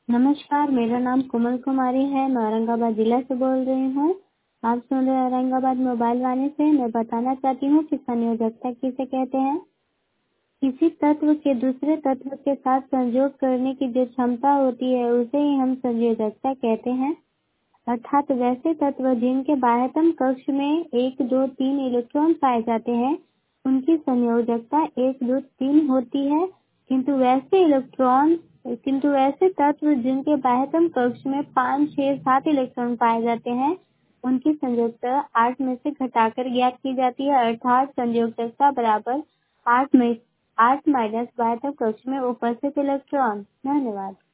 नमस्कार, मेरा नाम कोमल कुमारी है। मैं औरंगाबाद जिला से बोल रही हूँ। आप सुन रहे हैं औरंगाबाद मोबाइल वाणी से। मैं बताना चाहती हूँ कि संयोजकता किसे कहते हैं। किसी तत्व के दूसरे तत्व के साथ संयोग करने की जो क्षमता होती है उसे ही हम संयोजकता कहते हैं। अर्थात वैसे तत्व जिनके बाह्यतम कक्ष में 1, 2, 3 इलेक्ट्रॉन पाए जाते हैं उनकी संयोजकता 1, 2, 3 होती है। किंतु वैसे तत्व जिनके बाह्यतम कक्ष में 5, 6, 7 इलेक्ट्रॉन पाए जाते हैं उनकी संयोजकता 8 में से घटाकर ज्ञात की जाती है। अर्थात संयोजकता बराबर 8 माइनस बाह्यतम कक्ष में उपस्थित इलेक्ट्रॉन। धन्यवाद।